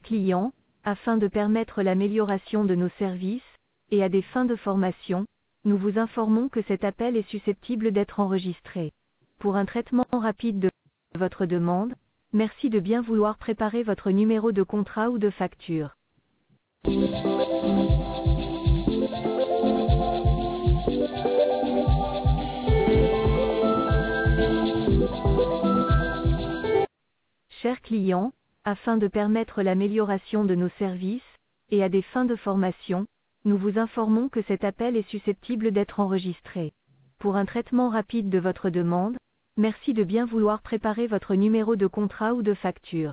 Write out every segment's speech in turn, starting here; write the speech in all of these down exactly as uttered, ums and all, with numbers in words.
client, afin de permettre l'amélioration de nos services, et à des fins de formation, nous vous informons que cet appel est susceptible d'être enregistré. Pour un traitement rapide de votre demande, merci de bien vouloir préparer votre numéro de contrat ou de facture. Chers clients, afin de permettre l'amélioration de nos services, et à des fins de formation, nous vous informons que cet appel est susceptible d'être enregistré. Pour un traitement rapide de votre demande, merci de bien vouloir préparer votre numéro de contrat ou de facture.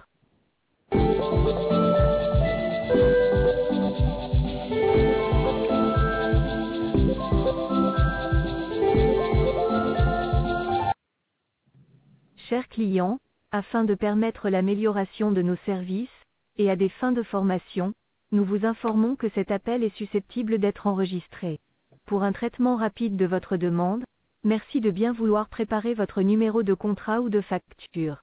Chers clients, afin de permettre l'amélioration de nos services, et à des fins de formation, nous vous informons que cet appel est susceptible d'être enregistré. Pour un traitement rapide de votre demande, merci de bien vouloir préparer votre numéro de contrat ou de facture.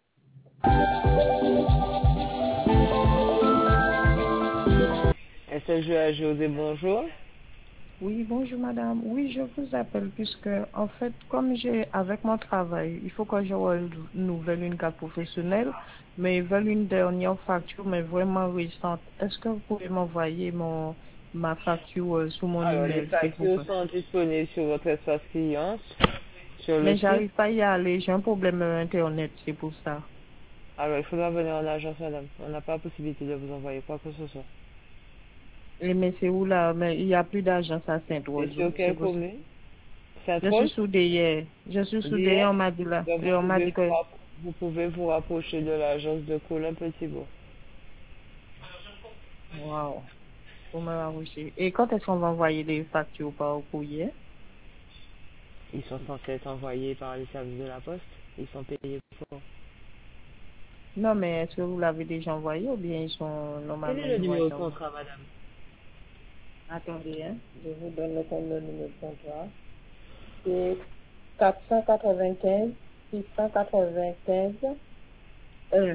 S L G A José, bonjour. Oui, bonjour madame. Oui, je vous appelle puisque, en fait, comme j'ai, avec mon travail, il faut que je renouvelle une carte professionnelle, mais ils veulent une dernière facture, mais vraiment récente. Est-ce que vous pouvez m'envoyer mon, ma facture euh, sous mon Alors, les email, s'il vous factures plaît? sont disponibles sur votre espace client, sur le Mais site. j'arrive pas à y aller, j'ai un problème euh, Internet, c'est pour ça. Alors, il faudra venir en agence, madame. On n'a pas la possibilité de vous envoyer quoi que ce soit. Et mais c'est où là? Mais il n'y a plus d'agence à C'est Saint-Rose, sur c'est quelle pour ça. commune? Je suis Saint-Rose? soudée hier. Je suis soudée, D'hier? on m'a dit là. Donc, Et vous on m'a pouvez dit vous, que, rapp- vous pouvez vous rapprocher de l'agence de Colin Petit-Bourg. waouh. Vous m'avez arrangé. Et quand est-ce qu'on va envoyer les factures par courrier? Ils sont censés être envoyés par les services de la poste. Ils sont payés pour. Non, mais est-ce que vous l'avez déjà envoyé ou bien ils sont Quel normalement est le ils vont numéro être de envoyés? contrat, madame? Attendez, hein. Je vous donne le, le numéro de contrat. C'est quatre cent quatre-vingt-quinze, six cent quatre-vingt-quinze, un.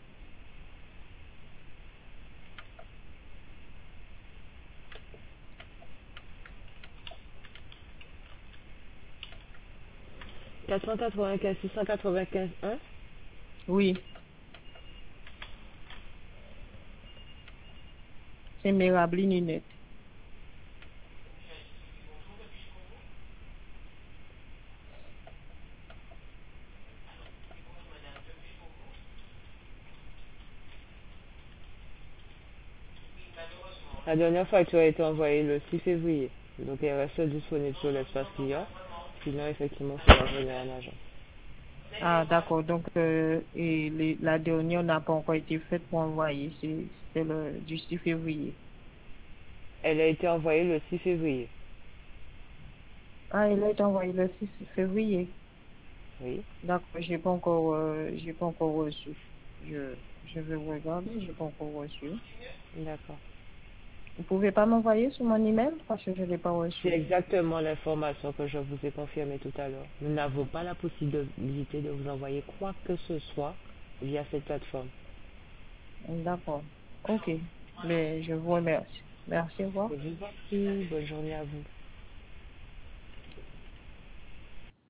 quatre cent quatre-vingt-quinze, six cent quatre-vingt-quinze, un. Oui, c'est Mirabli Ninette. La dernière facture a été envoyée le six février. Donc, elle reste disponible sur l'espace client. Sinon, effectivement, il faudra venir en agence. Ah, d'accord. Donc, euh, et les- la dernière n'a pas encore été faite pour envoyer. C'est c'est le du six février. Elle a été envoyée le six février. Ah, elle a été envoyée le six février. Oui. D'accord, j'ai pas encore, euh, j'ai pas encore reçu. Je, je vais regarder, j'ai pas encore reçu. D'accord. Vous pouvez pas m'envoyer sur mon email parce que je l'ai pas reçu. C'est exactement l'information que je vous ai confirmée tout à l'heure. Nous n'avons pas la possibilité de vous envoyer quoi que ce soit via cette plateforme. D'accord. Ok. Mais je vous remercie. Merci, au revoir. Je vous en prie. Bonne journée à vous.